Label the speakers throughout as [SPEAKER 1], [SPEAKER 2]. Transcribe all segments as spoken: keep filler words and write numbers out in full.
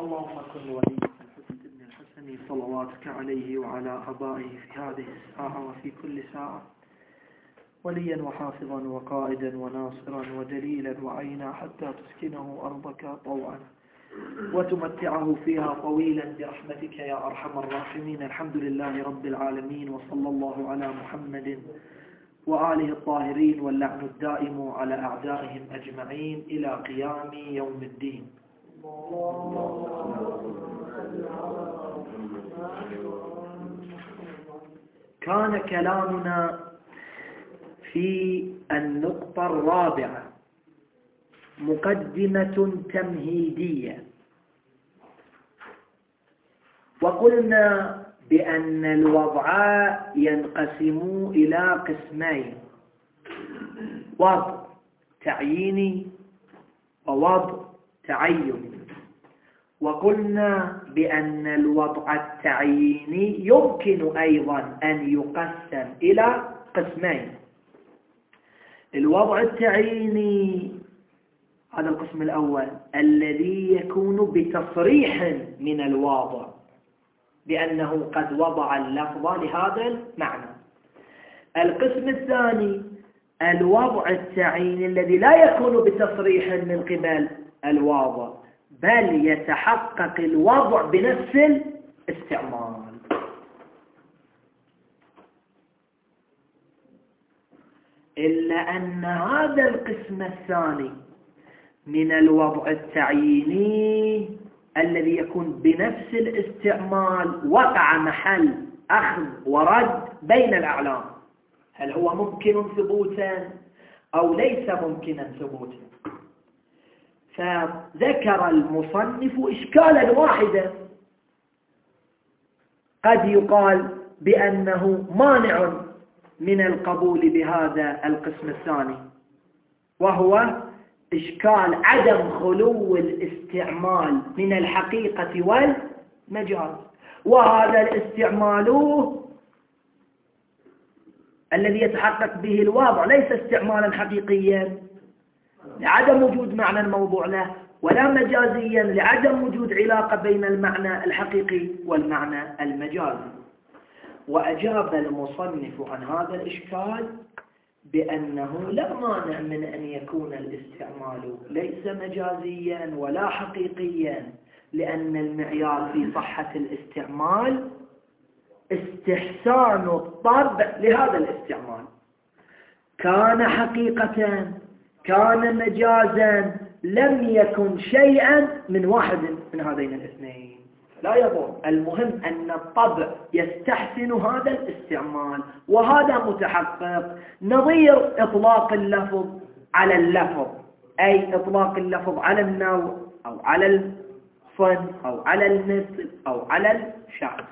[SPEAKER 1] اللهم كن وليك الحسن ابن الحسن صلواتك عليه وعلى آبائه في هذه الساعة وفي كل ساعة وليا وحافظا وقائدا وناصرا ودليلا وعينا حتى تسكنه أرضك طوعا وتمتعه فيها طويلا برحمتك يا أرحم الراحمين. الحمد لله رب العالمين، وصلى الله على محمد وآله الطاهرين، واللعن الدائم على أعدائهم أجمعين إلى قيام يوم الدين. كان كلامنا في النقطة الرابعة مقدمة تمهيدية، وقلنا بأن الوضع ينقسم إلى قسمين: وضع تعييني ووضع تعيني. وقلنا بأن الوضع التعييني يمكن أيضا أن يقسم إلى قسمين: الوضع التعييني هذا القسم الأول الذي يكون بتصريح من الواضع بأنه قد وضع اللفظ لهذا المعنى. القسم الثاني الوضع التعييني الذي لا يكون بتصريح من قبل الواضع، بل يتحقق الوضع بنفس الاستعمال. إلا أن هذا القسم الثاني من الوضع التعييني الذي يكون بنفس الاستعمال وقع محل أخذ ورد بين الأعلام، هل هو ممكن ثبوتا أو ليس ممكنا ثبوتا. فذكر المصنف إشكالا واحدا قد يقال بأنه مانع من القبول بهذا القسم الثاني، وهو إشكال عدم خلو الاستعمال من الحقيقة والمجاز. وهذا الاستعمال الذي يتحقق به الواضع ليس استعمالا حقيقيا لعدم وجود معنى الموضوع له، ولا مجازيا لعدم وجود علاقة بين المعنى الحقيقي والمعنى المجازي. وأجاب المصنف عن هذا الإشكال بأنه لا مانع من أن يكون الاستعمال ليس مجازيا ولا حقيقيا، لأن المعيار في صحة الاستعمال استحسان الطبع لهذا الاستعمال، كان حقيقة كان مجازا، لم يكن شيئا من واحد من هذين الاثنين، لا يضر. المهم أن الطبع يستحسن هذا الاستعمال، وهذا متحقق. نظير إطلاق اللفظ على اللفظ، أي إطلاق اللفظ على النوع أو على الصنف أو على المثل أو على الشخص.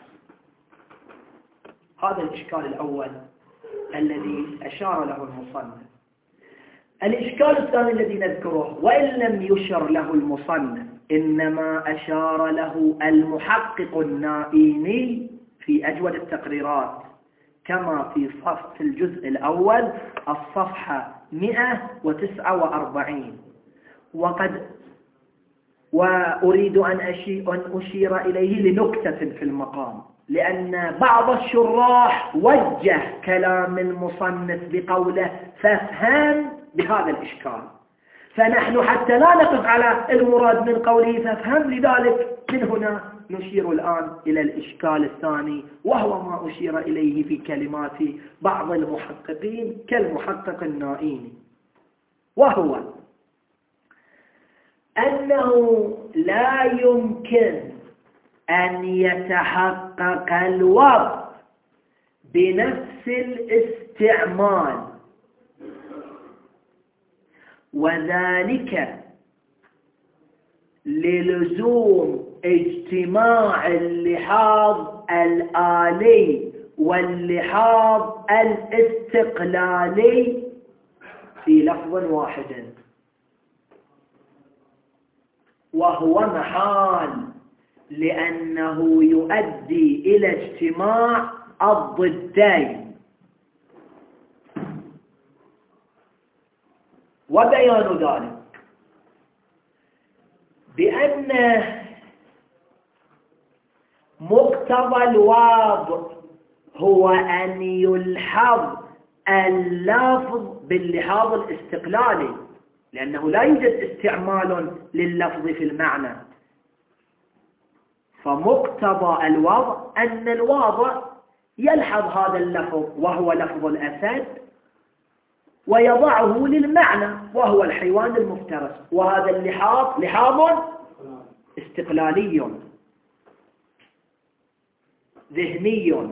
[SPEAKER 1] هذا الإشكال الأول الذي أشار له المصنف. الإشكال الثاني الذي نذكره وإن لم يشر له المصنف إنما أشار له المحقق النائيني في أجود التقريرات، كما في صف في الجزء الأول الصفحة مئة وتسعة وأربعين. وقد وأريد أن أشير إليه لنكتة في المقام، لأن بعض الشراح وجه كلام المصنف بقوله فافهم بهذا الإشكال، فنحن حتى لا نقف على المراد من قوله فافهم، لذلك من هنا نشير الآن إلى الإشكال الثاني، وهو ما أشير إليه في كلمات بعض المحققين كالمحقق النائيني، وهو أنه لا يمكن أن يتحقق الوضع بنفس الاستعمال، وذلك للزوم اجتماع اللحاظ الآلي واللحاظ الاستقلالي في لفظ واحد، وهو محال، لأنه يؤدي إلى اجتماع الضدين. وبيان ذلك بأن
[SPEAKER 2] ومقتضى الوضع هو أن يلحظ اللفظ باللحاظ الاستقلالي، لأنه لا يوجد استعمال لللفظ في المعنى. فمقتضى الوضع أن الواضع يلحظ هذا اللفظ وهو لفظ الأسد ويضعه للمعنى وهو الحيوان المفترس، وهذا اللحاظ لحاظ استقلالي ذهني.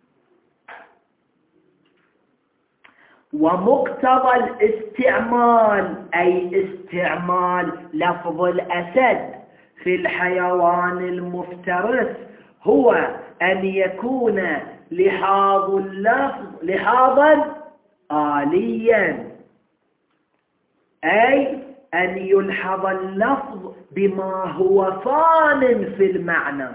[SPEAKER 2] ومقتضى الاستعمال أي استعمال لفظ الأسد في الحيوان المفترس هو أن يكون لحاظ اللفظ لحاظا آليا، أي أن يلحظ اللفظ بما هو فان في المعنى.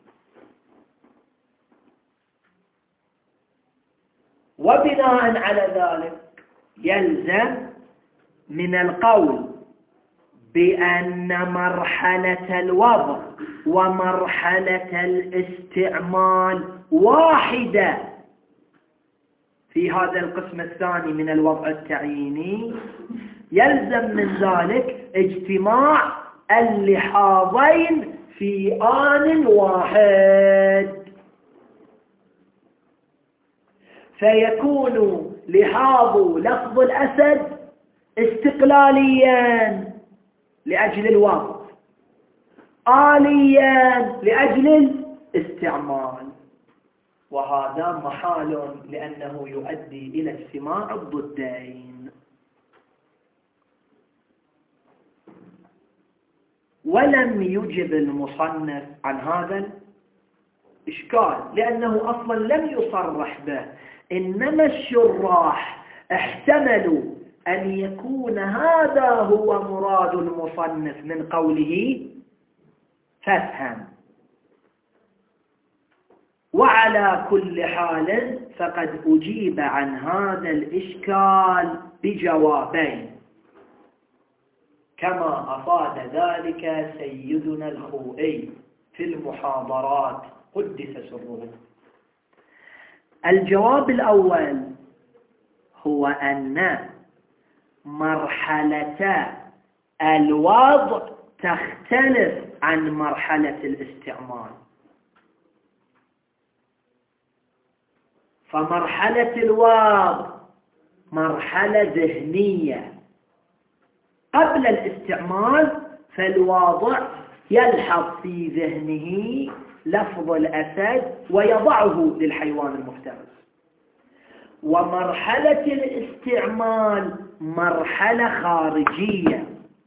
[SPEAKER 2] وبناء على ذلك يلزم من القول بأن مرحلة الوضع ومرحلة الاستعمال واحدة في هذا القسم الثاني من الوضع التعييني. يلزم من ذلك اجتماع اللحاظين في آن واحد، فيكون لحاظ لفظ الأسد استقلاليا لأجل الوضع، آليا لأجل الاستعمال، وهذا محال لأنه يؤدي إلى اجتماع الضدين. ولم يجب المصنف عن هذا الإشكال لأنه أصلا لم يصرح به، إنما الشراح احتملوا أن يكون هذا هو مراد المصنف من قوله فافهم. وعلى كل حال فقد أجيب عن هذا الإشكال بجوابين كما أفاد ذلك سيدنا الخوئي في المحاضرات قدس سره. الجواب الأول هو أن مرحلة الوضع تختلف عن مرحلة الاستعمال. فمرحلة الوضع مرحلة ذهنية قبل الاستعمال، فالواضع يلحظ في ذهنه لفظ الأسد ويضعه للحيوان المفترس. ومرحلة الاستعمال مرحلة خارجية،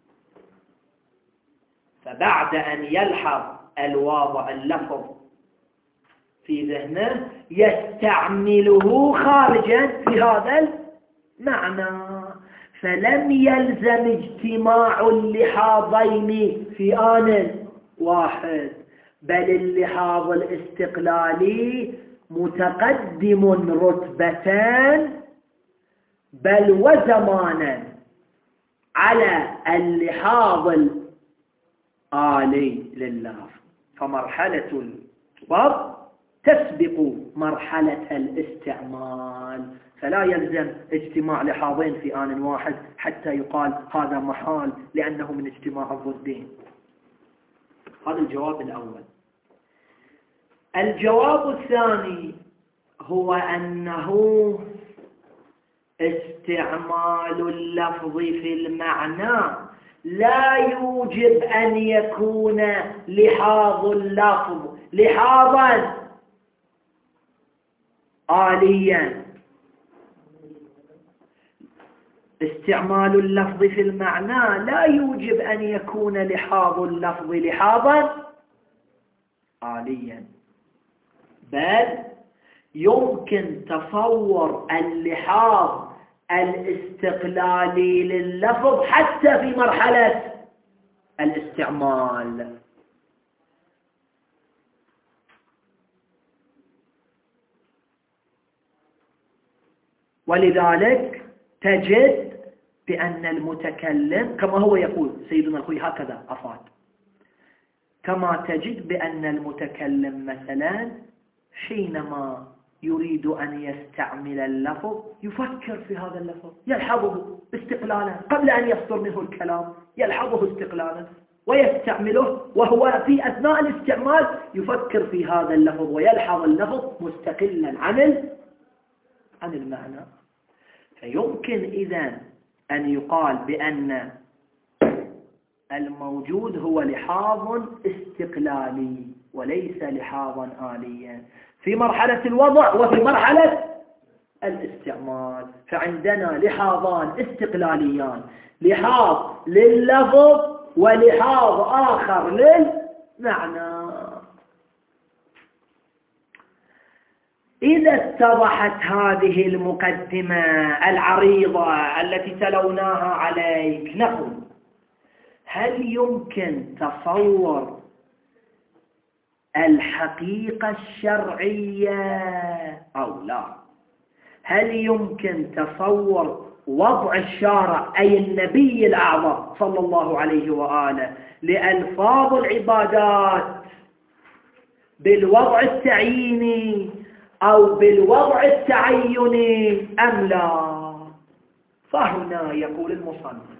[SPEAKER 2] فبعد أن يلحظ الواضع اللفظ في ذهنه يستعمله خارجا في هذا المعنى، فلم يلزم اجتماع اللحاظين في آن واحد، بل اللحاظ الاستقلالي متقدم رتبتان بل وزمانا على اللحاظ الآلي لللفظ. فمرحلة الوضع تسبق مرحلة الاستعمال، فلا يلزم اجتماع لحاظين في آن واحد حتى يقال هذا محال لأنه من اجتماع الضدين. هذا الجواب الأول. الجواب الثاني هو أنه استعمال اللفظ في المعنى لا يوجب أن يكون لحاظ اللفظ لحاظا آليا. استعمال اللفظ في المعنى لا يوجب أن يكون لحاظ اللفظ لحاظا آليا، بل يمكن تصور اللحاظ الاستقلالي لللفظ حتى في مرحلة الاستعمال. ولذلك تجد بأن المتكلم كما هو يقول سيدنا الخوي هكذا أفاد، كما تجد بأن المتكلم مثلا حينما يريد أن يستعمل اللفظ يفكر في هذا اللفظ، يلحظه استقلالا قبل أن يصدر منه الكلام، يلحظه استقلالا ويستعمله، وهو في أثناء الاستعمال يفكر في هذا اللفظ ويلحظ اللفظ مستقلا عن عن المعنى. فيمكن إذن أن يقال بأن الموجود هو لحاظ استقلالي وليس لحاظا آليا في مرحلة الوضع وفي مرحلة الاستعمال. فعندنا لحاظان استقلاليان، لحاظ لللفظ ولحاظ آخر للمعنى. إذا اتضحت هذه المقدمة العريضة التي تلوناها عليك، نقول هل يمكن تصور الحقيقة الشرعية أو لا؟ هل يمكن تصور وضع الشارع أي النبي الأعظم صلى الله عليه وآله لألفاظ العبادات بالوضع التعييني أو بالوضع التعيني أم لا؟ فهنا يقول المصنف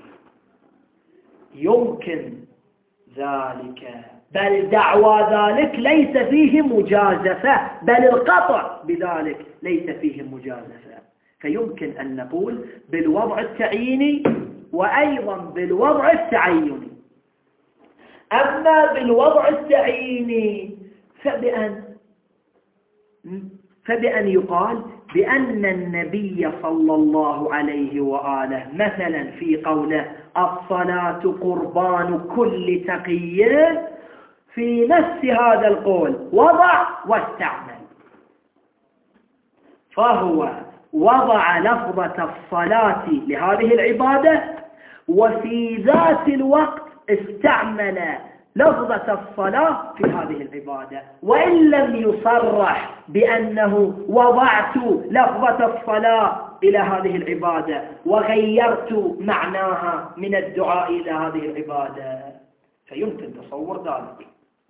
[SPEAKER 2] يمكن ذلك، بل دعوى ذلك ليس فيه مجازفة، بل القطع بذلك ليس فيه مجازفة. فيمكن أن نقول بالوضع التعييني وأيضا بالوضع التعيني. أما بالوضع التعييني فبأن فبأن يقال بأن النبي صلى الله عليه وآله مثلا في قوله الصلاة قربان كل تقي، في نفس هذا القول وضع واستعمل، فهو وضع لفظة الصلاة لهذه العبادة وفي ذات الوقت استعمل لفظة الصلاة في هذه العبادة، وإن لم يصرح بأنه وضعت لفظة الصلاة إلى هذه العبادة وغيرت معناها من الدعاء إلى هذه العبادة، فيمكن تصور ذلك.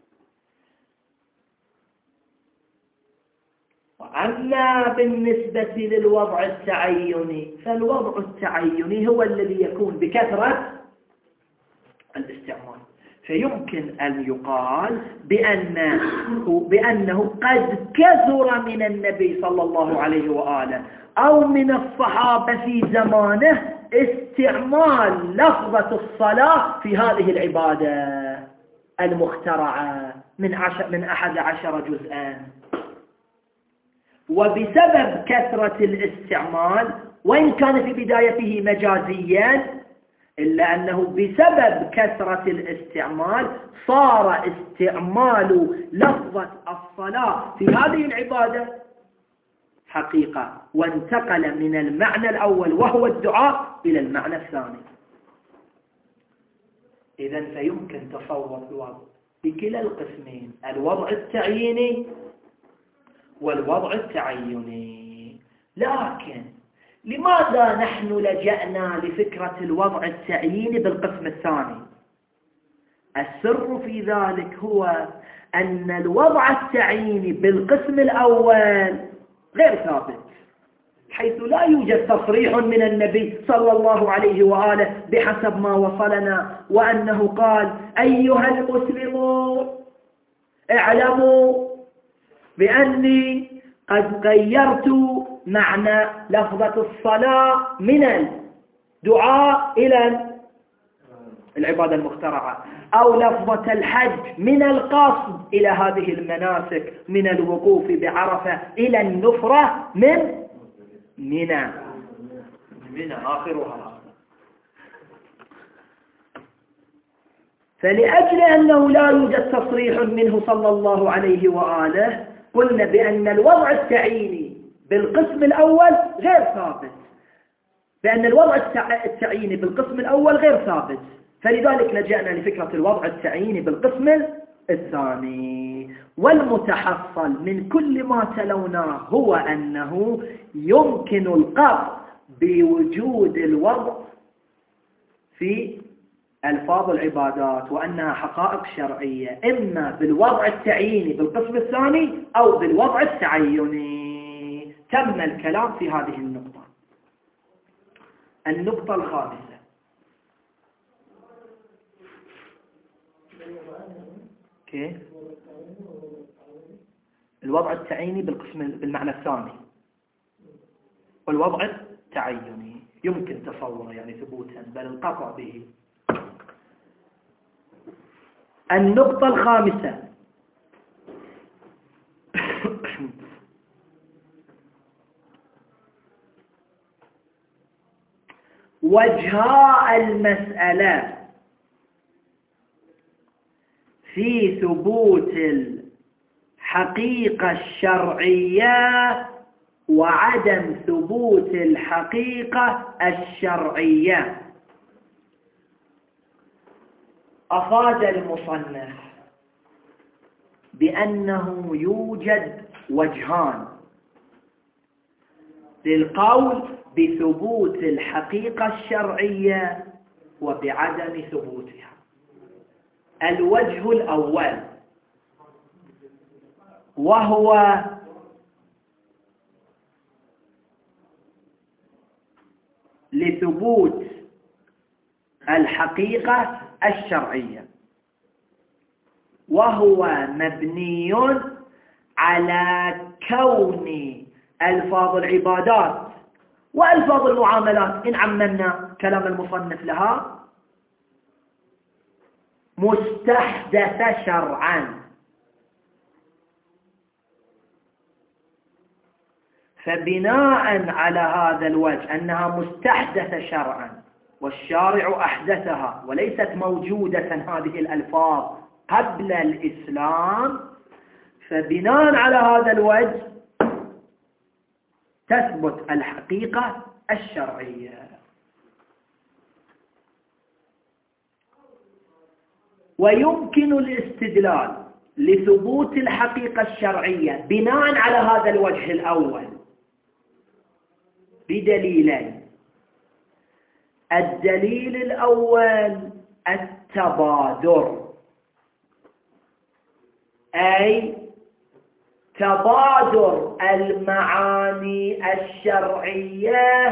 [SPEAKER 2] وأما بالنسبة للوضع التعيني فالوضع التعيني هو الذي يكون بكثرة الاستعمال. فيمكن أن يقال بأنه, بأنه قد كثر من النبي صلى الله عليه وآله أو من الصحابة في زمانه استعمال لفظة الصلاة في هذه العبادة المخترعة من, عشر من أحد عشر جزءا. وبسبب كثرة الاستعمال وإن كان في بدايته مجازيا إلا أنه بسبب كثرة الاستعمال صار استعمال لفظة الصلاة في هذه العبادة حقيقة، وانتقل من المعنى الأول وهو الدعاء إلى المعنى الثاني. إذن فيمكن تصور الوضع بكلا القسمين، الوضع التعييني والوضع التعيني. لكن لماذا نحن لجأنا لفكرة الوضع التعييني بالقسم الثاني؟ السر في ذلك هو أن الوضع التعييني بالقسم الأول غير ثابت، حيث لا يوجد تصريح من النبي صلى الله عليه وآله بحسب ما وصلنا وأنه قال أيها المسلمون اعلموا بأني قد غيرت معنى لفظة الصلاة من الدعاء إلى العبادة المخترعة، أو لفظة الحج من القصد إلى هذه المناسك من الوقوف بعرفة إلى النفرة من منى منى آخرها. فلأجل أنه لا يوجد تصريح منه صلى الله عليه وآله قلنا بأن الوضع التعييني بالقسم الأول غير ثابت، بأن الوضع التعييني بالقسم الأول غير ثابت، فلذلك لجأنا لفكرة الوضع التعييني بالقسم الثاني. والمتحصل من كل ما تلوناه هو أنه يمكن القطع بوجود الوضع في ألفاظ العبادات وأنها حقائق شرعية إما بالوضع التعييني بالقسم الثاني أو بالوضع التعيني. تم الكلام في هذه النقطة. النقطة الخامسة، كيف الوضع التعييني بالقسم بالمعنى الثاني والوضع التعيني يمكن تصوره يعني ثبوتا بل القطع به. النقطة الخامسة وجهاء المسألة في ثبوت الحقيقة الشرعية وعدم ثبوت الحقيقة الشرعية. أفاد المصنف بأنه يوجد وجهان للقول بثبوت الحقيقة الشرعية وبعدم ثبوتها. الوجه الأول وهو لثبوت الحقيقة الشرعية، وهو مبني على كون ألفاظ العبادات وألفاظ المعاملات إن عممنا كلام المصنف لها مستحدثة شرعا. فبناء على هذا الوجه أنها مستحدثة شرعا والشارع أحدثها وليست موجودة هذه الألفاظ قبل الإسلام، فبناء على هذا الوجه تثبت الحقيقة الشرعية. ويمكن الاستدلال لثبوت الحقيقة الشرعية بناء على هذا الوجه الأول بدليلين. الدليل الأول التبادر، أي تبادر المعاني الشرعية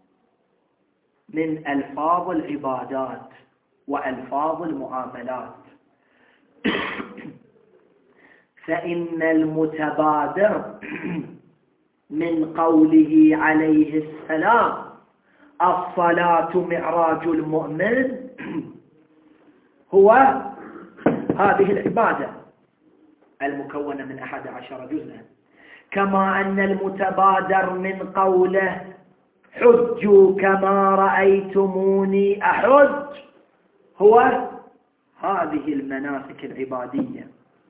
[SPEAKER 2] من ألفاظ العبادات وألفاظ المعاملات. فإن المتبادر من قوله عليه السلام الصلاة معراج المؤمن هو هذه العبادة المكونة من أحد عشر جزءا، كما أن المتبادر من قوله حجوا كما رأيتموني أحج هو هذه المناسك العبادية.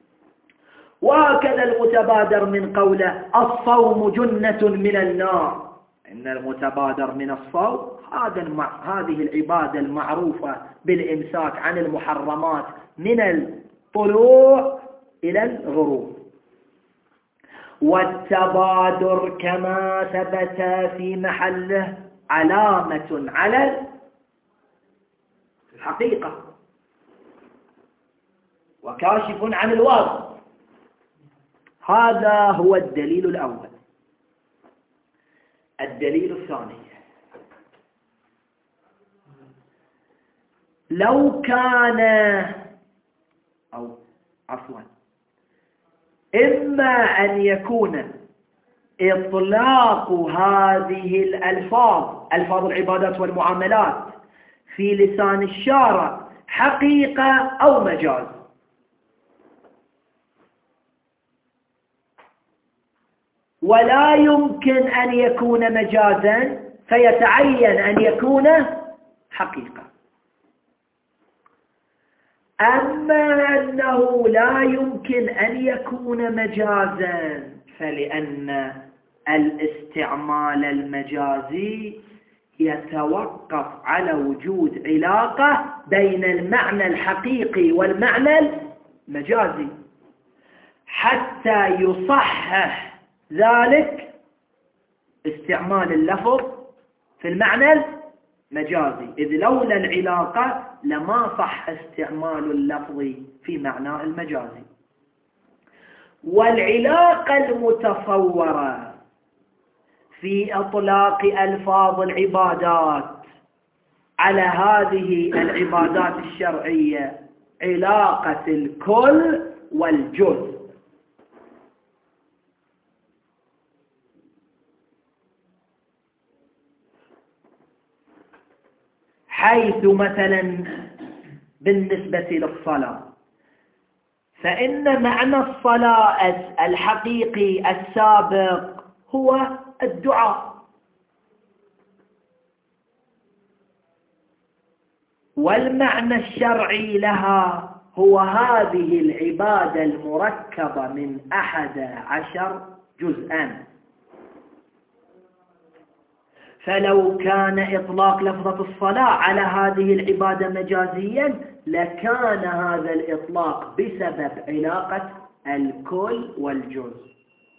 [SPEAKER 2] وهكذا المتبادر من قوله الصوم جنة من النار، إن المتبادر من الصوم هذه العبادة المعروفة بالإمساك عن المحرمات من الطلوع إلى الغروب. والتبادر كما ثبت في محله علامة على الحقيقة وكاشف عن الواقع. هذا هو الدليل الأول. الدليل الثاني، لو كان أو عفوا إما أن يكون إطلاق هذه الألفاظ ألفاظ العبادات والمعاملات في لسان الشارع حقيقة أو مجاز. ولا يمكن أن يكون مجازا فيتعين أن يكون حقيقة. أما أنه لا يمكن أن يكون مجازا فلأن الاستعمال المجازي يتوقف على وجود علاقة بين المعنى الحقيقي والمعنى المجازي حتى يصحح ذلك استعمال اللفظ في المعنى مجازي، إذ لولا العلاقة لما صح استعمال اللفظ في معناه المجازي. والعلاقة المتصورة في إطلاق ألفاظ العبادات على هذه العبادات الشرعية علاقة الكل والجزء. حيث مثلا بالنسبة للصلاة، فإن معنى الصلاة الحقيقي السابق هو الدعاء، والمعنى الشرعي لها هو هذه العبادة المركبة من أحد عشر جزءا. فلو كان إطلاق لفظة الصلاة على هذه العبادة مجازيا لكان هذا الإطلاق بسبب علاقة الكل والجزء،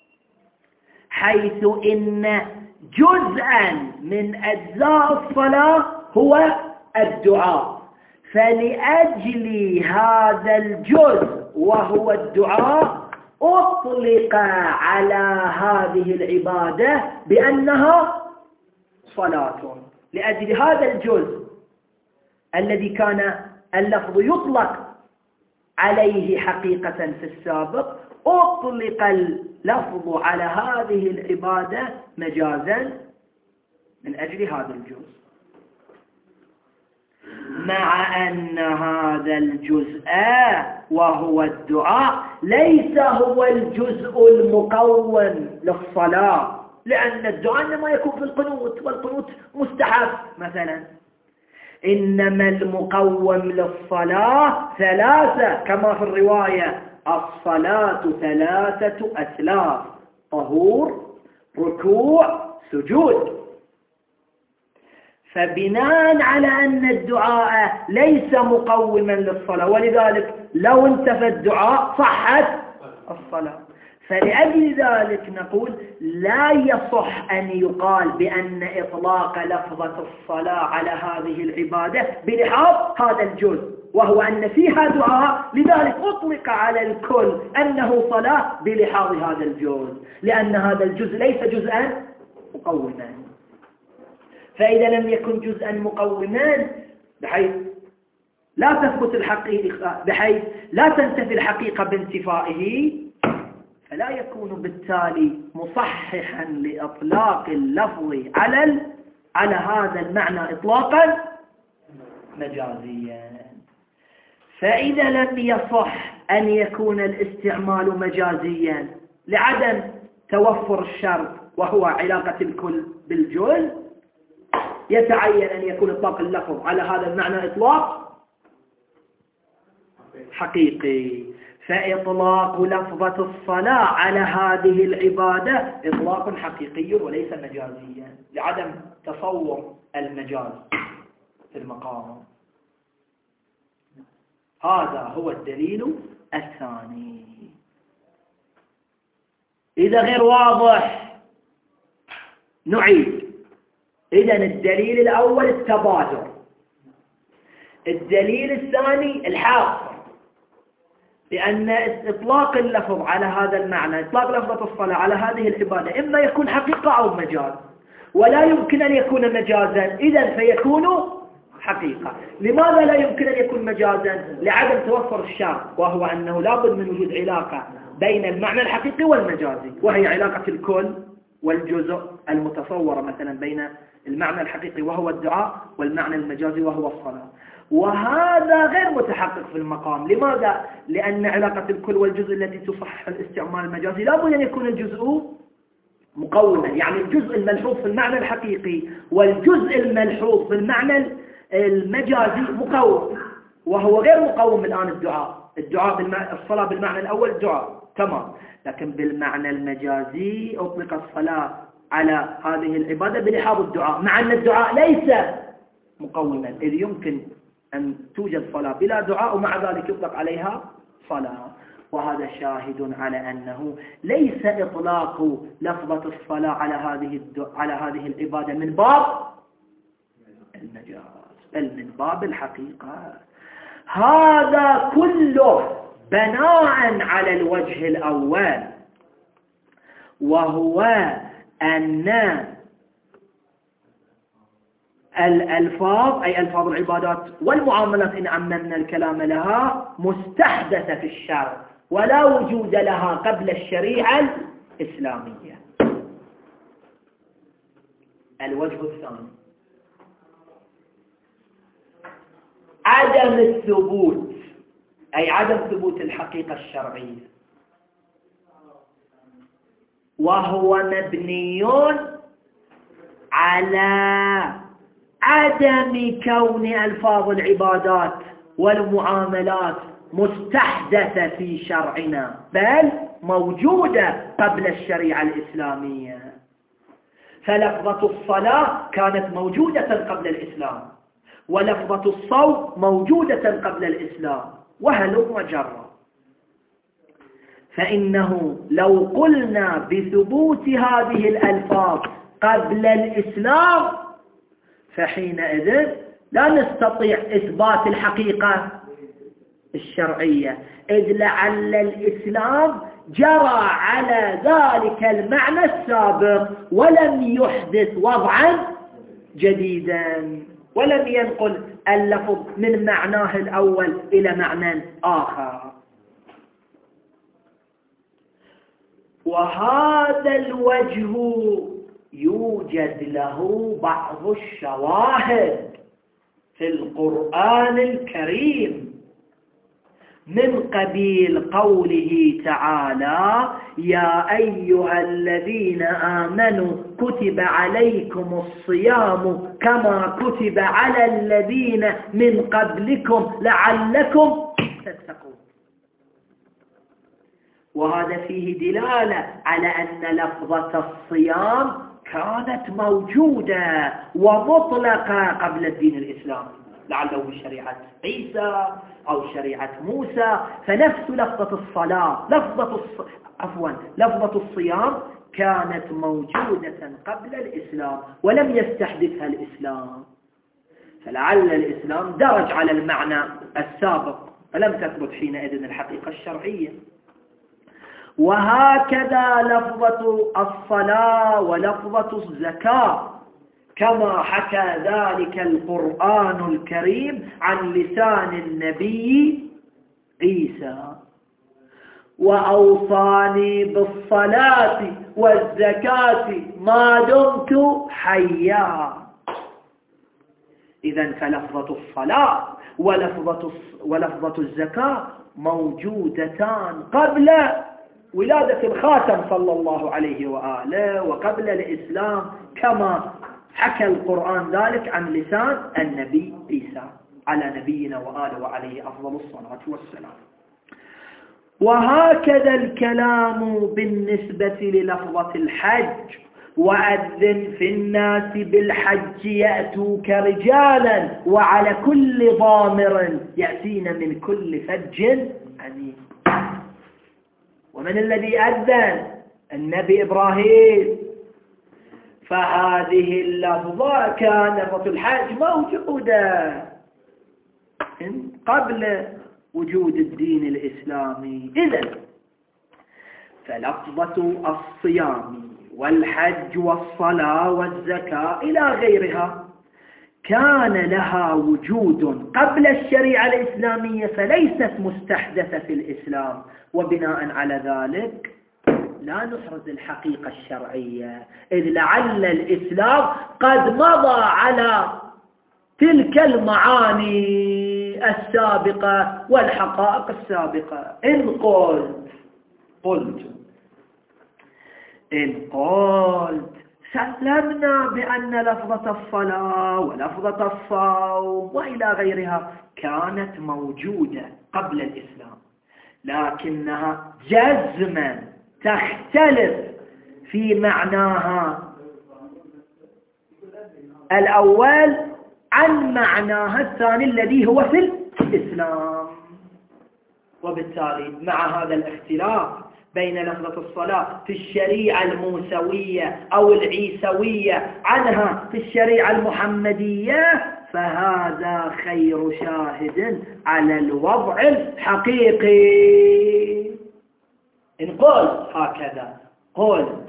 [SPEAKER 2] حيث إن جزءا من أجزاء الصلاة هو الدعاء، فلأجل هذا الجزء وهو الدعاء أطلق على هذه العبادة بأنها صلاة، لأجل هذا الجزء الذي كان اللفظ يطلق عليه حقيقة في السابق أطلق اللفظ على هذه العبادة مجازا من أجل هذا الجزء، مع أن هذا الجزء وهو الدعاء ليس هو الجزء المقوم للصلاة، لأن الدعاء إنما يكون في القنوت، والقنوت مستحب مثلا، إنما المقوم للصلاة ثلاثة كما في الرواية: الصلاة ثلاثة أسلاف، طهور، ركوع، سجود. فبناء على أن الدعاء ليس مقوما للصلاة، ولذلك لو انتفى الدعاء صحت الصلاة. فلأجل ذلك نقول لا يصح أن يقال بأن إطلاق لفظة الصلاة على هذه العبادة بلحاظ هذا الجزء، وهو أن فيها دعاء، لذلك أطلق على الكل أنه صلاة بلحاظ هذا الجزء، لأن هذا الجزء ليس جزءا مقوما. فإذا لم يكن جزءا مقوما بحيث لا تثبت الحقيقة، بحيث لا تنتفي الحقيقة بانتفائه، فلا يكون بالتالي مصححا لإطلاق اللفظ على على هذا المعنى إطلاقا مجازيا. فإذا لم يصح أن يكون الاستعمال مجازيا لعدم توفر الشرط وهو علاقة الكل بالجزء، يتعين أن يكون إطلاق اللفظ على هذا المعنى إطلاق حقيقي. فإطلاق لفظة الصلاة على هذه العبادة إطلاق حقيقي وليس مجازيا، لعدم تصور المجاز في المقام. هذا هو الدليل الثاني. إذا غير واضح نعيد. إذن الدليل الأول التبادر، الدليل الثاني الحاصر، لأن إطلاق اللفظ على هذا المعنى، إطلاق لفظة الصلاة على هذه العبادة إما يكون حقيقة أو مجاز، ولا يمكن أن يكون مجازا، إذن فيكون حقيقة. لماذا لا يمكن أن يكون مجازا؟ لعدم توفر الشرط، وهو أنه لابد من وجود علاقة بين المعنى الحقيقي والمجازي، وهي علاقة الكل والجزء المتصورة مثلا بين المعنى الحقيقي وهو الدعاء والمعنى المجازي وهو الصلاة، وهذا غير متحقق في المقام. لماذا؟ لأن علاقة الكل والجزء التي تصح الاستعمال المجازي لابد أن يكون الجزء مقوما، يعني الجزء الملحوظ في المعنى الحقيقي والجزء الملحوظ في المعنى المجازي مقوم، وهو غير مقوم الآن الدعاء. الدعاء بالمعنى الصلاة بالمعنى الأول الدعاء تمام، لكن بالمعنى المجازي أطلق الصلاة على هذه العبادة بلحاظ الدعاء، مع أن الدعاء ليس مقوما، إذ يمكن أن توجد صلاة بلا دعاء ومع ذلك يطلق عليها صلاة. وهذا شاهد على أنه ليس إطلاق لفظة الصلاة على هذه على هذه العبادة من باب المجاز بل من باب الحقيقة. هذا كله بناء على الوجه الأول، وهو أن الألفاظ أي ألفاظ العبادات والمعاملات إن عممنا الكلام لها مستحدثة في الشرع ولا وجود لها قبل الشريعة الإسلامية. الوجه الثاني عدم الثبوت، أي عدم ثبوت الحقيقة الشرعية، وهو مبني على عدم كون ألفاظ العبادات والمعاملات مستحدثة في شرعنا، بل موجودة قبل الشريعة الإسلامية. فلفظة الصلاة كانت موجودة قبل الإسلام، ولفظة الصوم موجودة قبل الإسلام، وهلم وجرى. فإنه لو قلنا بثبوت هذه الألفاظ قبل الإسلام فحينئذ لا نستطيع إثبات الحقيقة الشرعية، إذ لعل الإسلام جرى على ذلك المعنى السابق ولم يحدث وضعا جديدا، ولم ينقل اللفظ من معناه الأول إلى معنى آخر. وهذا الوجه يوجد له بعض الشواهد في القرآن الكريم من قبيل قوله تعالى: يا أيها الذين آمنوا كتب عليكم الصيام كما كتب على الذين من قبلكم لعلكم تتقون. وهذا فيه دلالة على أن لفظة الصيام كانت موجودة ومطلقة قبل الدين الإسلامي، لعله بشريعة عيسى أو شريعة موسى. فنفس لفظة الصلاة لفظة الص... عفوا لفظة الصيام كانت موجودة قبل الإسلام ولم يستحدثها الإسلام، فلعل الإسلام درج على المعنى السابق فلم تثبت حينئذ الحقيقة الشرعية. وهكذا لفظة الصلاة ولفظة الزكاة كما حكى ذلك القرآن الكريم عن لسان النبي عيسى: وأوصاني بالصلاة والزكاة ما دمت حيا. إذن فلفظة الصلاة ولفظة ولفظة الزكاة موجودتان قبل ولادة الخاتم صلى الله عليه وآله وقبل الإسلام، كما حكى القرآن ذلك عن لسان النبي عيسى على نبينا وآله وعليه أفضل الصلاة والسلام. وهكذا الكلام بالنسبة للفظة الحج: وأذن في الناس بالحج يأتوك رجالا وعلى كل ضامر يأتين من كل فج عميق. ومن الذي أذن؟ النبي إبراهيم. فهذه اللفظة كان لفظة الحج موجودة قبل وجود الدين الإسلامي. إذن فلفظة الصيام والحج والصلاة والزكاة إلى غيرها كان لها وجود قبل الشريعة الإسلامية فليست مستحدثة في الإسلام، وبناء على ذلك لا نحرز الحقيقة الشرعية، إذ لعل الإسلام قد مضى على تلك المعاني السابقة والحقائق السابقة. إن قلت قلت إن قلت سلمنا بأن لفظة الصلاة ولفظة الصوم وإلى غيرها كانت موجودة قبل الإسلام، لكنها جزما تختلف في معناها الأول عن معناها الثاني الذي هو في الإسلام. وبالتالي مع هذا الاختلاف بين لفظة الصلاة في الشريعة الموسوية أو العيسوية عنها في الشريعة المحمدية فهذا خير شاهد على الوضع الحقيقي. إن قلت هكذا قلت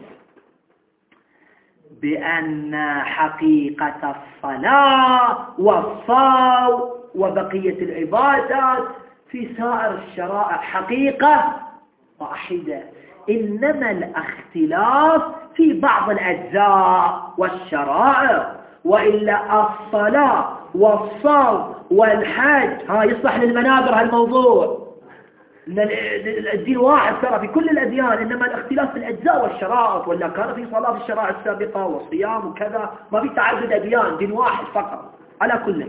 [SPEAKER 2] بأن حقيقة الصلاة والصوم وبقية العبادات في سائر الشرائع حقيقة واحدة، إنما الاختلاف في بعض الأجزاء والشرائع، وإلا الصلاة والصوم والحج ها يصلح للمنابر هالموضوع. الدين واحد ترى في كل الأديان، إنما الاختلاف في الأجزاء والشرائط، ولا كان في صلاة في الشرائع السابقة وصيام وكذا، ما في تعدد أديان، دين واحد فقط على كل.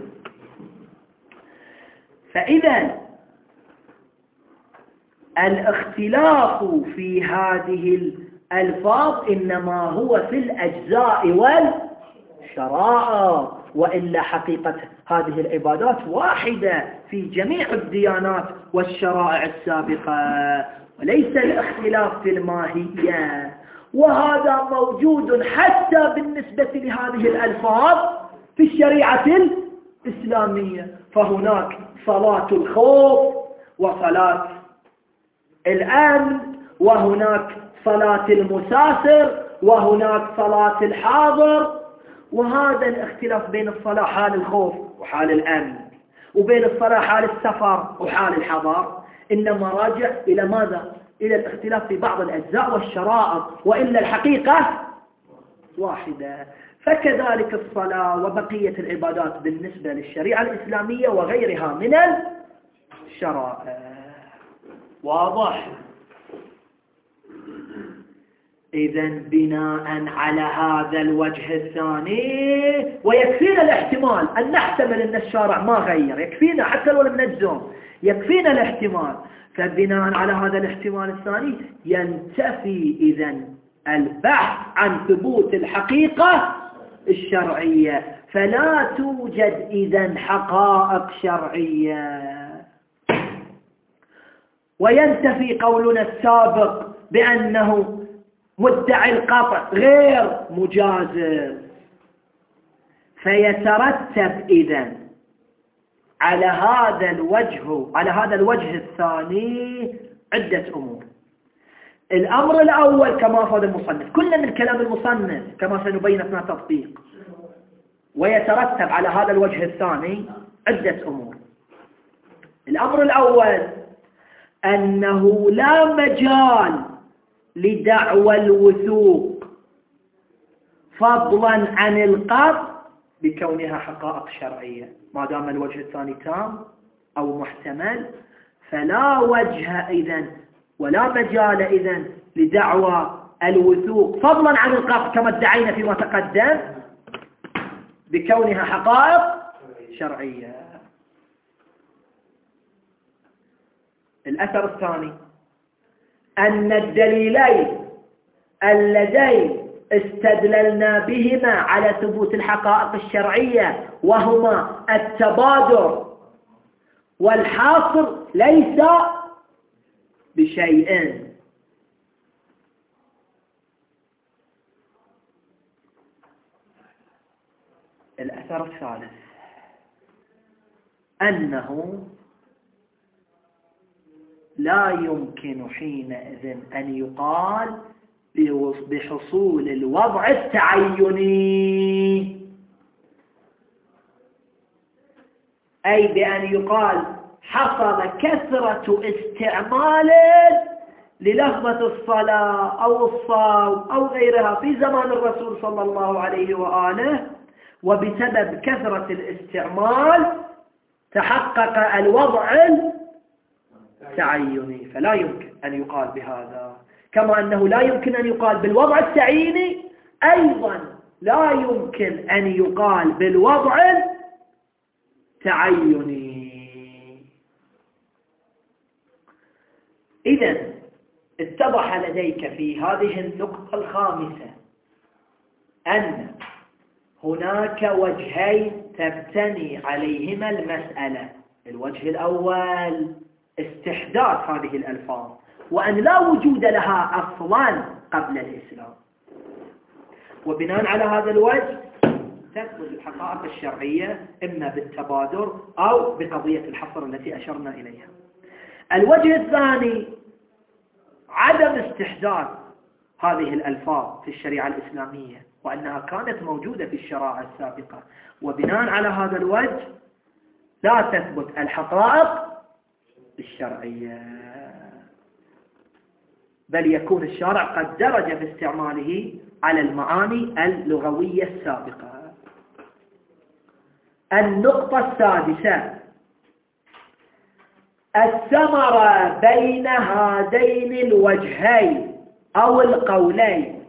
[SPEAKER 2] فإذا الاختلاف في هذه الألفاظ إنما هو في الأجزاء والشرائع، وإلا حقيقة هذه العبادات واحدة في جميع الديانات والشرائع السابقة، وليس الاختلاف في الماهية. وهذا موجود حتى بالنسبة لهذه الألفاظ في الشريعة الإسلامية، فهناك صلاة الخوف وصلاة الأمن، وهناك صلاة المسافر، وهناك صلاة الحاضر. وهذا الاختلاف بين الصلاة حال الخوف وحال الأمن، وبين الصلاة حال السفر وحال الحضر، إنما راجع إلى ماذا؟ إلى الاختلاف في بعض الأجزاء والشرائط، وإلا الحقيقة واحدة. فكذلك الصلاة وبقية العبادات بالنسبة للشريعة الإسلامية وغيرها من الشرائع. واضح؟ إذن بناء على هذا الوجه الثاني، ويكفينا الاحتمال أن نحتمل أن الشارع ما غير، يكفينا حتى لو لم نجزم، يكفينا الاحتمال. فبناء على هذا الاحتمال الثاني ينتفي إذن البحث عن ثبوت الحقيقة الشرعية، فلا توجد إذن حقائق شرعية. وينتفي قولنا السابق بأنه مدعي القطع غير مجازر، فيترتب إذن على هذا الوجه على هذا الوجه الثاني عدة أمور. الأمر الأول كما أفاد المصنف، كل من كلام المصنف كما سنبين أثناء التطبيق، ويترتب على هذا الوجه الثاني عدة أمور. الأمر الأول أنه لا مجال لدعوى الوثوق فضلا عن القطع بكونها حقائق شرعية، ما دام الوجه الثاني تام أو محتمل، فلا وجه إذن ولا مجال إذن لدعوى الوثوق فضلا عن القطع كما ادعينا فيما تقدم بكونها حقائق شرعية. الأثر الثاني أن الدليلين اللذين استدللنا بهما على ثبوت الحقائق الشرعية وهما التبادر والحاصر ليس بشيء. الأثر الثالث أنه لا يمكن حينئذ أن يقال بحصول الوضع التعيني، أي بأن يقال حصل كثرة استعمال للفظة الصلاة أو الصوم أو غيرها في زمان الرسول صلى الله عليه وآله، وبسبب كثرة الاستعمال تحقق الوضع التعيني، فلا يمكن أن يقال بهذا. كما أنه لا يمكن أن يقال بالوضع التعييني، أيضا لا يمكن أن يقال بالوضع التعيني. إذن اتضح لديك في هذه النقطة الخامسة أن هناك وجهين تبتني عليهما المسألة. الوجه الأول استحداث هذه الألفاظ، وأن لا وجود لها أصلا قبل الإسلام. وبناء على هذا الوجه تثبت الحقائق الشرعية إما بالتبادر أو بقضية الحصر التي أشرنا إليها. الوجه الثاني عدم استحداث هذه الألفاظ في الشريعة الإسلامية، وأنها كانت موجودة في الشرائع السابقة، وبناء على هذا الوجه لا تثبت الحقائق الشرعية، بل يكون الشارع قد درج في استعماله على المعاني اللغوية السابقة. النقطة السادسة: الثمرة بين هذين الوجهين أو القولين.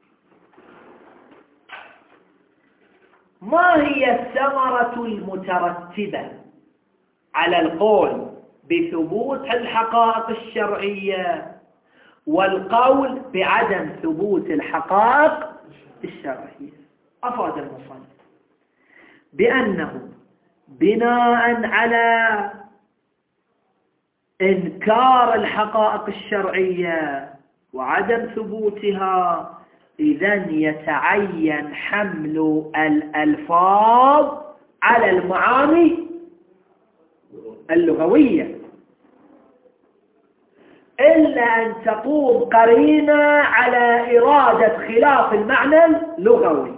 [SPEAKER 2] ما هي الثمرة المترتبة على القول بثبوت الحقائق الشرعية والقول بعدم ثبوت الحقائق الشرعية؟ أفاد المصنف بأنه بناء على إنكار الحقائق الشرعية وعدم ثبوتها، إذن يتعين حمل الألفاظ على المعاني اللغوية، إلا أن تقوم قرينة على إرادة خلاف المعنى اللغوي،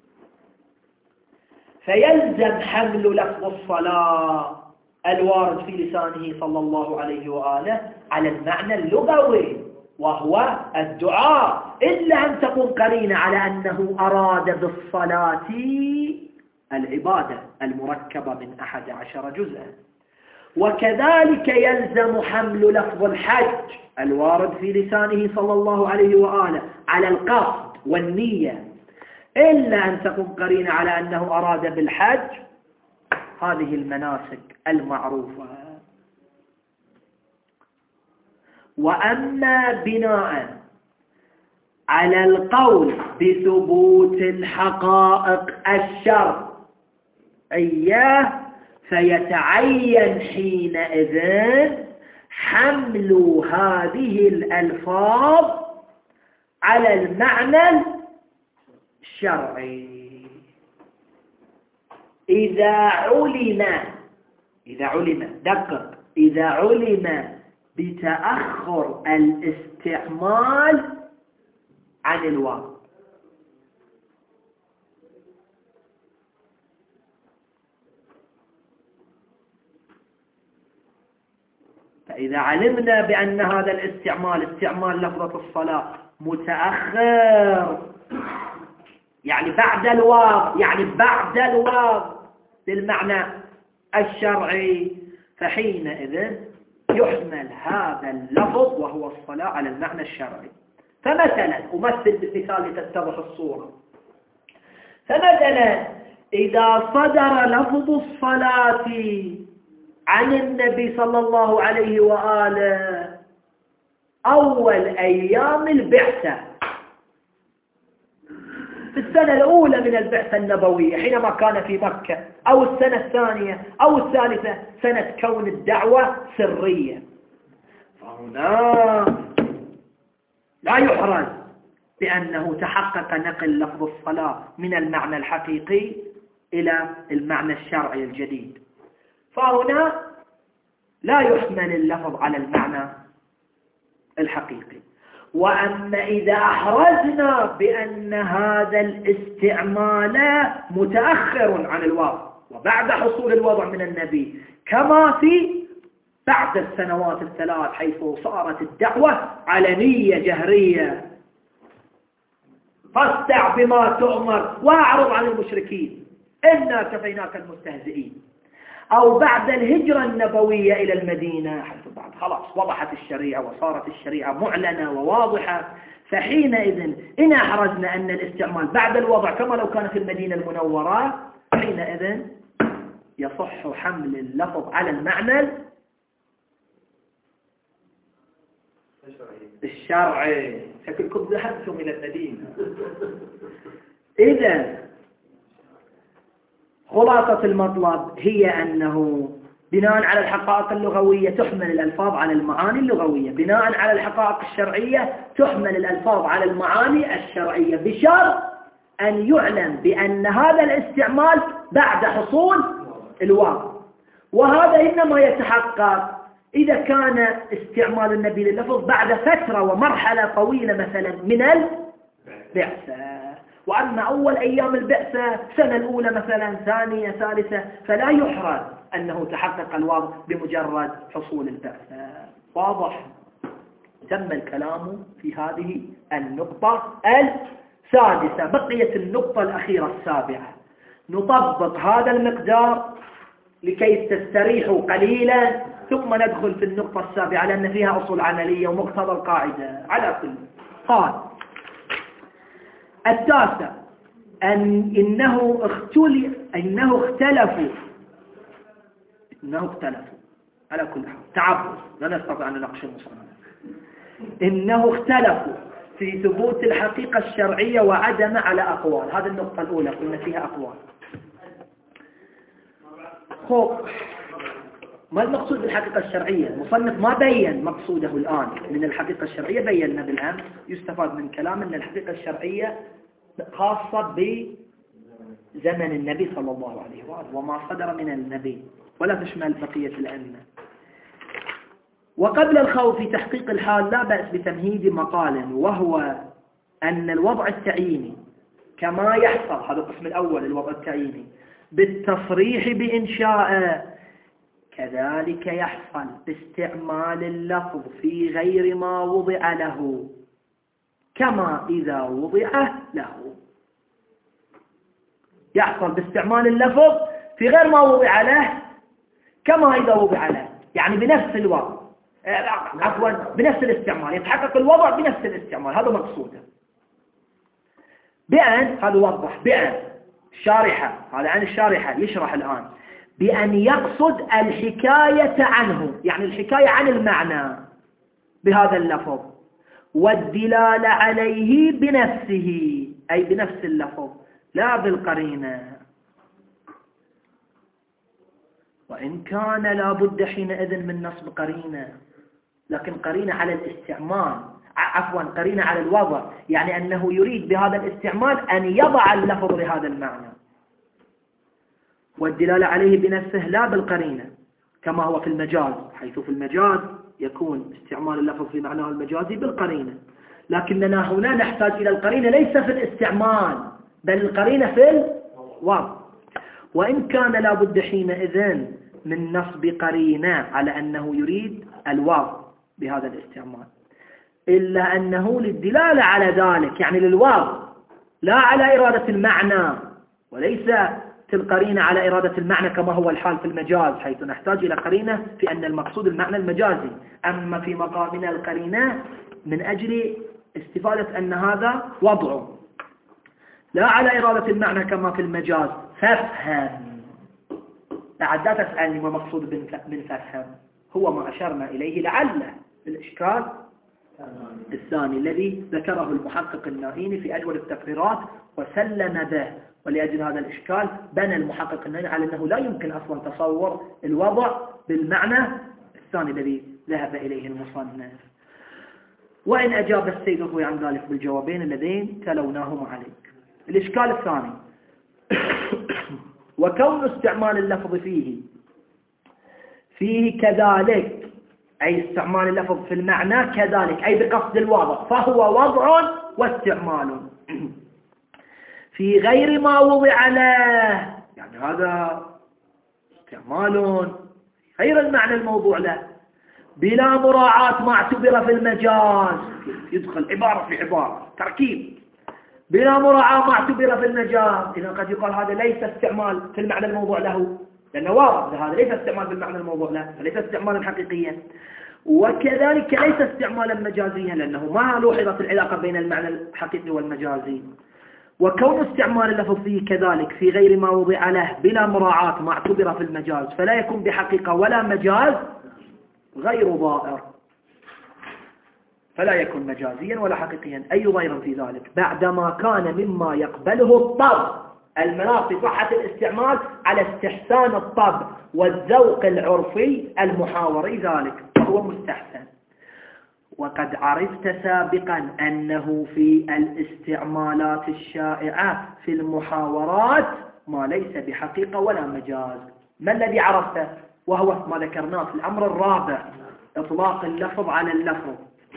[SPEAKER 2] فيلزم حمل لفظ الصلاة الوارد في لسانه صلى الله عليه وآله على المعنى اللغوي وهو الدعاء، إلا أن تقوم قرينة على أنه أراد بالصلاة العبادة المركبة من أحد عشر جزءا. وكذلك يلزم حمل لفظ الحج الوارد في لسانه صلى الله عليه وآله على القصد والنية، إلا أن تقوم قرينة على أنه أراد بالحج هذه المناسك المعروفة. وأما بناء على القول بثبوت الحقائق الشرعية فيتعين حينئذ حمل هذه الألفاظ على المعنى الشرعي إذا علم إذا علم دقق إذا علم بتأخر الاستعمال عن الواقع. فإذا علمنا بأن هذا الاستعمال استعمال لفظة الصلاة متأخر، يعني بعد الواو يعني بعد الواو بالمعنى الشرعي، فحينئذ يحمل هذا اللفظ وهو الصلاة على المعنى الشرعي. فمثلا أمثل بمثال لتتضح الصورة. فمثلا إذا صدر لفظ الصلاة عن النبي صلى الله عليه وآله أول أيام البعثة في السنة الأولى من البعثة النبوية حينما كان في مكة، أو السنة الثانية أو الثالثة سنة كون الدعوة سرية، فهنا لا يحرز بأنه تحقق نقل لفظ الصلاة من المعنى الحقيقي إلى المعنى الشرعي الجديد، فهنا لا يحمل اللفظ على المعنى الحقيقي. وأما إذا أحرزنا بأن هذا الاستعمال متأخر عن الوضع وبعد حصول الوضع من النبي، كما في بعد السنوات الثلاث حيث صارت الدعوة علنية جهرية، فاستع بما تؤمر وأعرض عن المشركين إنا كفيناك المستهزئين، أو بعد الهجرة النبوية إلى المدينة حيث بعد خلاص وضحت الشريعة وصارت الشريعة معلنة وواضحة، فحينئذ إن أحرزنا أن الاستعمال بعد الوضع كما لو كان في المدينة المنورة، حينئذ يصح حمل اللفظ على المعنى الشرعي. شكلكم ذهبتم إلى المدينة. إذا خلاصة المطلب هي أنه بناء على الحقائق اللغوية تحمل الألفاظ على المعاني اللغوية، بناء على الحقائق الشرعية تحمل الألفاظ على المعاني الشرعية، بشرط أن يعلم بأن هذا الاستعمال بعد حصول الواقع. وهذا إنما يتحقق إذا كان استعمال النبي لللفظ بعد فترة ومرحلة طويلة مثلا من البعثة. وأما أول أيام البعثة، سنة الأولى مثلا، ثانية، ثالثة، فلا يحرز أنه تحقق الوضع بمجرد حصول البعثة. واضح؟ تم الكلام في هذه النقطة السادسة. بقيت النقطة الأخيرة السابعة. نطبق هذا المقدار لكي تستريحوا قليلا، ثم ندخل في النقطة السابعة لأن فيها أصول عملية ومقتضى القاعدة. على كل قال التاسع أن إنه اختلف إنه اختلفوا إنه اختلفوا على كل حال تعبد، لا نستطيع أن نناقش المصنف. إنه اختلفوا في ثبوت الحقيقة الشرعية وعدم على أقوال. هذه النقطة الأولى قلنا فيها أقوال. خب ما المقصود بالحقيقة الشرعية؟ المصنف ما بين مقصوده الآن من الحقيقة الشرعية، بينا بالأمس. يستفاد من كلام أن الحقيقة الشرعية خاصة بزمن النبي صلى الله عليه وآله وما صدر من النبي، ولا تشمل بقية الأئمة. وقبل الخوض في تحقيق الحال لا بأس بتمهيد مقال، وهو أن الوضع التعييني كما يحصل، هذا القسم الأول الوضع التعييني، بالتصريح بإنشاء، كذلك يحصل باستعمال اللفظ في غير ما وضع له كما إذا وضع له. يحصل باستعمال اللفظ في غير ما وضع له كما إذا وضع له، يعني بنفس الوضع، عفوا بنفس الاستعمال، يتحقق الوضع بنفس الاستعمال. هذا مقصوده. بأن، هذا وضح، بأن الشارحة، هذا عن الشارحة يشرح الآن، بأن يقصد الحكاية عنه، يعني الحكاية عن المعنى بهذا اللفظ، والدلالة عليه بنفسه، أي بنفس اللفظ لا بالقرينة. وإن كان لا بد حينئذ من نصب قرينة، لكن قرينة على الاستعمال، عفوا قرينة على الوضع، يعني أنه يريد بهذا الاستعمال أن يضع اللفظ بهذا المعنى، والدلالة عليه بنفسه لا بالقرينة، كما هو في المجاز، حيث في المجاز يكون استعمال اللفظ في معناه المجازي بالقرينة. لكننا هنا نحتاج إلى القرينة ليس في الاستعمال، بل القرينة في الوضع. وإن كان لا بد حينئذ من نصب قرينة على أنه يريد الوضع بهذا الاستعمال، إلا أنه للدلالة على ذلك، يعني للوضع لا على إرادة المعنى، وليس القرينة على إرادة المعنى كما هو الحال في المجاز، حيث نحتاج إلى قرينة في أن المقصود المعنى المجازي. أما في مقامنا القرينة من أجل استفادة أن هذا وضعه لا على إرادة المعنى كما في المجاز. فافهم، بعد لا تسألني ما مقصود من فافهم، هو ما أشرنا إليه لعله الإشكال الثاني الذي ذكره المحقق النائيني في أجول التقريرات وسلم به. ولأجل هذا الإشكال بنى المحقق النائيني على أنه لا يمكن أصلا تصور الوضع بالمعنى الثاني الذي ذهب إليه المصنف. وإن أجاب السيد الخوي عن ذلك بالجوابين اللذين تلوناهما عليك. الإشكال الثاني وكون استعمال اللفظ فيه فيه كذلك، أي استعمال اللفظ في المعنى كذلك، أي بقصد الوضع، فهو وضع واستعمال في غير ما وضع له، يعني هذا استعمال غير المعنى الموضوع له، بلا مراعاة ما اعتبر في المجاز. يدخل عبارة في عبارة، تركيب، بلا مراعاة ما اعتبر في المجاز. إذا قد يقال هذا ليس استعمال في المعنى الموضوع له، لأنه واضح هذا ليس استعمال بالمعنى الموضوع له، فليس استعمالا حقيقيا. وكذلك ليس استعمالا مجازيا، لأنه ما لوحظت العلاقة بين المعنى الحقيقي والمجازي. وكون استعمال اللفظ فيه كذلك في غير ما وضع له بلا مراعاة ما اعتبر في المجاز، فلا يكون بحقيقة ولا مجاز غير ضائر، فلا يكون مجازيا ولا حقيقيا أي ضير في ذلك، بعدما كان مما يقبله الطبع المناط في صحة الاستعمال على استحسان الطبع والذوق العرفي المحاوري ذلك، وهو مستحسن. وقد عرفت سابقا أنه في الاستعمالات الشائعة في المحاورات ما ليس بحقيقة ولا مجاز. ما الذي عرفته؟ وهو ما ذكرناه في الأمر الرابع، إطلاق اللفظ على اللفظ،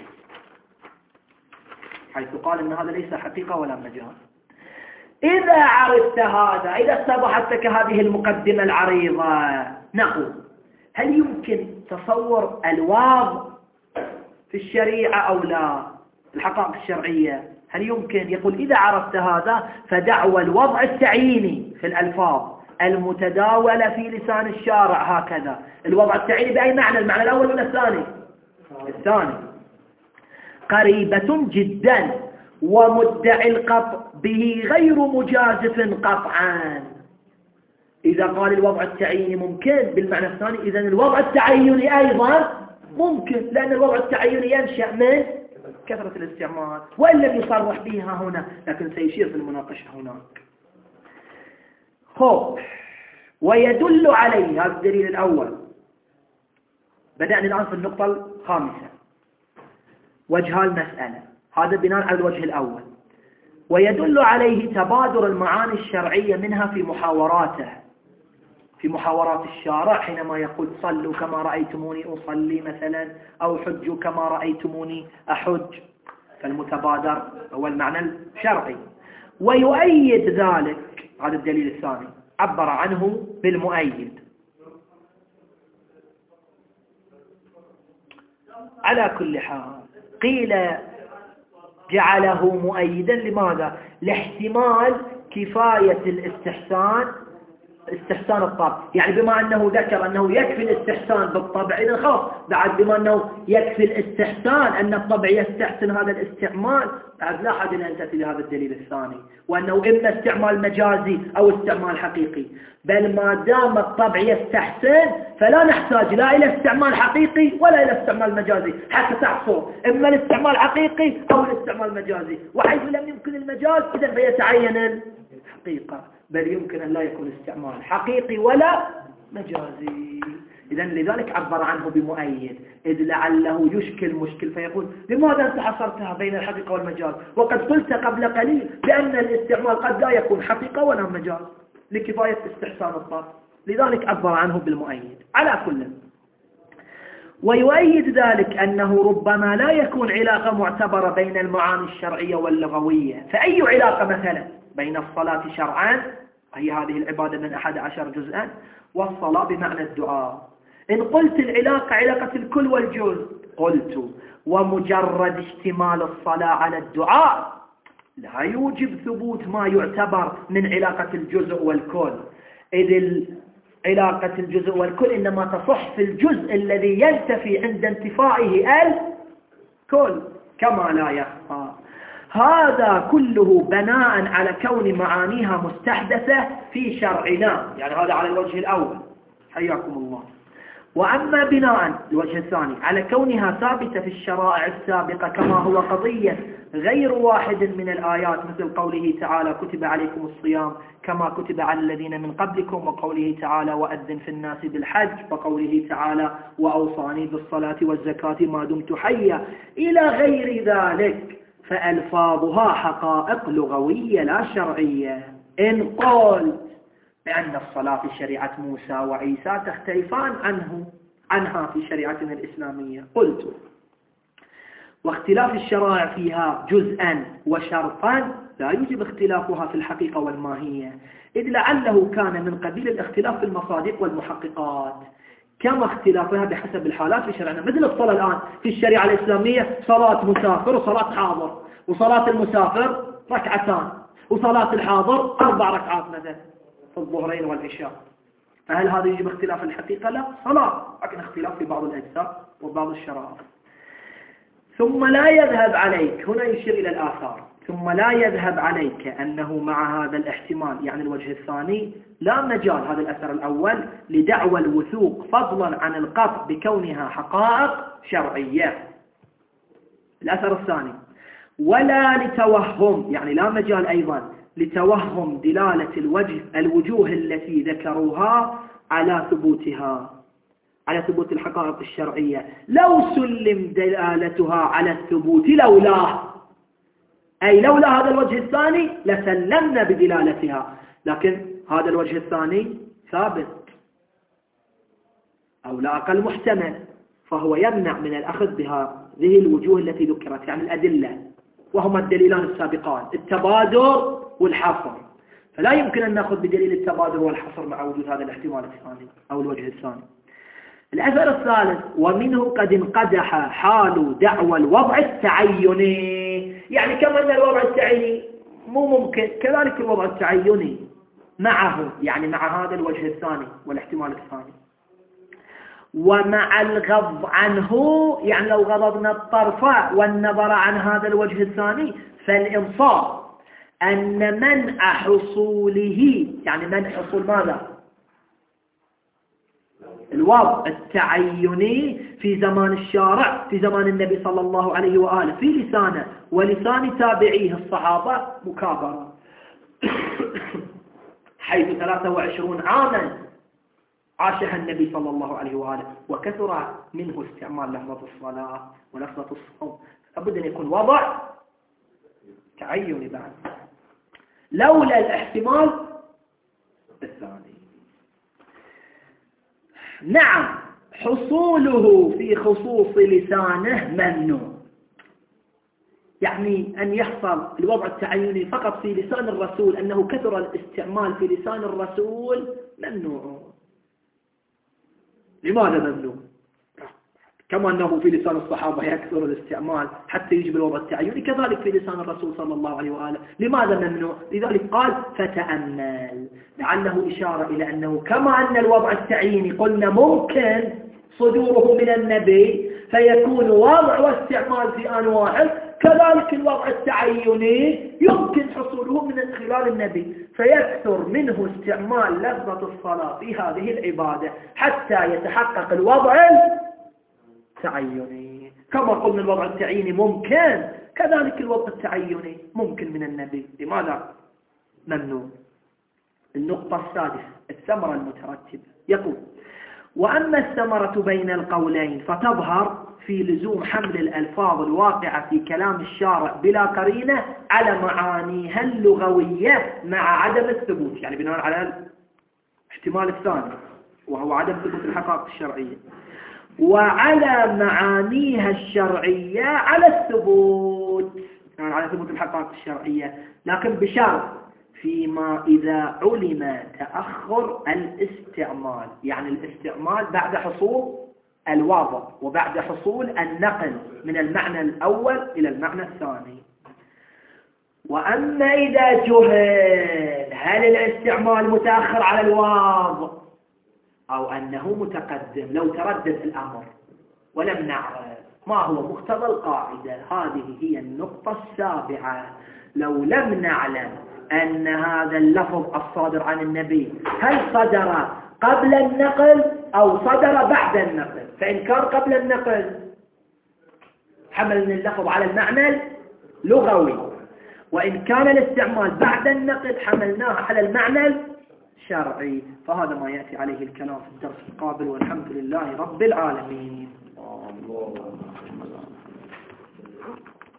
[SPEAKER 2] حيث قال أن هذا ليس حقيقة ولا مجاز. إذا عرفت هذا، إذا اتضحت لك هذه المقدمة العريضة، نقول هل يمكن تصور الواضع في الشريعة أو لا؟ الحقائق الشرعية هل يمكن؟ يقول إذا عرفت هذا فدعوى الوضع التعييني في الألفاظ المتداولة في لسان الشارع هكذا. الوضع التعييني بأي معنى؟ المعنى الأول ولا الثاني؟ الثاني. قريبة جدا ومدعي القطع به غير مجازف قطعا. إذا قال الوضع التعييني ممكن بالمعنى الثاني، إذن الوضع التعييني أيضا ممكن، لأن الوضع التعييني ينشأ من كثرة الاستعمال، وإن لم يصرح بها هنا لكن سيشير في المناقشة هناك. خب، ويدل عليه، هذا الدليل الأول. بدأنا الآن في النقطة الخامسة، وجه المسألة، هذا بناء على الوجه الأول. ويدل عليه تبادر المعاني الشرعية منها في محاوراته، في محاورات الشارع، حينما يقول صلوا كما رأيتموني أصلي مثلا، أو حجوا كما رأيتموني أحج، فالمتبادر هو المعنى الشرعي. ويؤيد ذلك، هذا الدليل الثاني، عبر عنه بالمؤيد. على كل حال قيل جعله مؤيدا لماذا؟ لاحتمال كفاية الاستحسان، استحسان الطبع، يعني بما أنه ذكر أنه يكفي الاستحسان بالطبع، إذا خلاص بعد بما أنه يكفي الاستحسان أن الطبع يستحسن هذا الاستعمال، بعد لا حد أن تأتي لهذا الدليل الثاني، وأنه إما استعمال مجازي أو استعمال حقيقي، بل ما دام الطبع يستحسن فلا نحتاج لا إلى استعمال حقيقي ولا إلى استعمال مجازي حتى تحصل إما الاستعمال حقيقي أو الاستعمال مجازي، وحيث لم يمكن المجاز إذن فيتعين الحقيقة، بل يمكن أن لا يكون استعمال حقيقي ولا مجازي. إذن لذلك عبر عنه بمؤيد، إذ لعله يشكل مشكل فيقول لماذا أنت حصرتها بين الحقيقة والمجاز وقد قلت قبل قليل بأن الاستعمال قد لا يكون حقيقة ولا مجاز لكفاية استحسان الطرف، لذلك عبر عنه بالمؤيد. على كل، ويؤيد ذلك أنه ربما لا يكون علاقة معتبرة بين المعاني الشرعية واللغوية. فأي علاقة مثلا بين الصلاة شرعا، هي هذه العبادة من أحد عشر جزءا، والصلاة بمعنى الدعاء؟ إن قلت العلاقة علاقة الكل والجزء، قلت ومجرد اشتمال الصلاة على الدعاء لا يوجب ثبوت ما يعتبر من علاقة الجزء والكل، إذ علاقة الجزء والكل إنما تصح في الجزء الذي ينتفي عند انتفائه الكل كما لا يخفى. هذا كله بناء على كون معانيها مستحدثة في شرعنا، يعني هذا على الوجه الأول حياكم الله. وأما بناء الوجه الثاني على كونها ثابتة في الشرائع السابقة كما هو قضية غير واحد من الآيات، مثل قوله تعالى كتب عليكم الصيام كما كتب على الذين من قبلكم، وقوله تعالى وأذن في الناس بالحج، وقوله تعالى وأوصاني بالصلاة والزكاة ما دمت حيا، إلى غير ذلك، فألفاظها حقائق لغوية لا شرعية. إن قلت بأن الصلاة في شريعة موسى وعيسى تختلفان عنه عنها في شريعتنا الإسلامية، قلت واختلاف الشرائع فيها جزءا وشرطا لا يوجب اختلافها في الحقيقة والماهية، إذ لعله كان من قبيل الاختلاف في المصادق والمحققات، كما اختلافها بحسب الحالات في شرعنا. مثل الصلاة الآن في الشريعة الإسلامية صلاة مسافر وصلاة حاضر، وصلاة المسافر ركعتان، وصلاة الحاضر أربع ركعات مثلا في الظهرين والعشاء. فهل هذا يجب اختلاف الحقيقة؟ لا، صلاة، لكن اختلاف في بعض الأجزاء وبعض الشرائع. ثم لا يذهب عليك، هنا يشير إلى الآثار، ثم لا يذهب عليك أنه مع هذا الاحتمال، يعني الوجه الثاني، لا مجال، هذا الأثر الأول، لدعوى الوثوق فضلا عن القطع بكونها حقائق شرعية. الأثر الثاني، ولا لتوهم، يعني لا مجال أيضا لتوهم دلالة الوجه الوجوه التي ذكروها على ثبوتها، على ثبوت الحقائق الشرعية. لو سلم دلالتها على الثبوت لولاه، أي لولا هذا الوجه الثاني لسلمنا بدلالتها، لكن هذا الوجه الثاني ثابت أو لا أقل محتمل، فهو يمنع من الأخذ بهذه الوجوه التي ذكرت، يعني الأدلة، وهما الدليلان السابقان التبادر والحصر. فلا يمكن أن نأخذ بدليل التبادر والحصر مع وجود هذا الاحتمال الثاني أو الوجه الثاني. الأثر الثالث: ومنه قد انقدح حال دعوى الوضع التعيني، يعني كما أن الوضع التعيني مو ممكن، كذلك الوضع التعيني معه، يعني مع هذا الوجه الثاني والاحتمال الثاني. ومع الغض عنه، يعني لو غضضنا الطرف والنظر عن هذا الوجه الثاني، فالإنصاف أن منع حصوله، يعني منع حصول ماذا؟ الوضع التعيني في زمان الشارع، في زمان النبي صلى الله عليه وآله، في لسانه ولسان تابعيه الصحابة مكابرة حيث ثلاثة وعشرين عاما عاشها النبي صلى الله عليه وآله، وكثر منه استعمال لفظة الصلاة ولفظة الصوم، لابد أن يكون وضع تعيني بعد، لولا الاحتمال الثاني. نعم، حصوله في خصوص لسانه ممنوع، يعني أن يحصل الوضع التعيني فقط في لسان الرسول، أنه كثر الاستعمال في لسان الرسول ممنوع. لماذا ممنوع؟ كما أنه في لسان الصحابة يكثر الاستعمال حتى يجب الوضع التعيني، كذلك في لسان الرسول صلى الله عليه وآله. لماذا ممنوع؟ لذلك قال فتأمل، لعله إشارة إلى أنه كما أن الوضع التعييني قلنا ممكن صدوره من النبي فيكون وضع واستعمال في آن واحد، كذلك الوضع التعييني يمكن حصوله من خلال النبي، فيكثر منه استعمال لفظة الصلاة في هذه العبادة حتى يتحقق الوضع التعيني. كما قلنا الوضع التعييني ممكن، كذلك الوضع التعييني ممكن من النبي. لماذا ممنوع؟ النقطة السادسة: الثمرة المترتبة. يقول: وأما الثمرة بين القولين فتظهر في لزوم حمل الألفاظ الواقعة في كلام الشارع بلا قرينة على معانيها اللغوية مع عدم الثبوت، يعني بناء على الاحتمال الثاني وهو عدم ثبوت الحقائق الشرعية، وعلى معانيها الشرعية على الثبوت، يعني على ثبوت الحقائق الشرعية، لكن بشرط فيما إذا علم تأخر الاستعمال، يعني الاستعمال بعد حصول الوضع وبعد حصول النقل من المعنى الأول إلى المعنى الثاني. وأما إذا جهل هل الاستعمال متأخر على الوضع أو أنه متقدم، لو تردد الأمر ولم نعرف ما هو مقتضى القاعدة، هذه هي النقطة السابعة. لو لم نعلم أن هذا اللفظ الصادر عن النبي هل صدر قبل النقل أو صدر بعد النقل، فإن كان قبل النقل حملنا اللفظ على المعنى اللغوي، وإن كان الاستعمال بعد النقل حملناه على المعنى الشرعي. فهذا ما يأتي عليه الكلام في الدرس القابل، والحمد لله رب العالمين.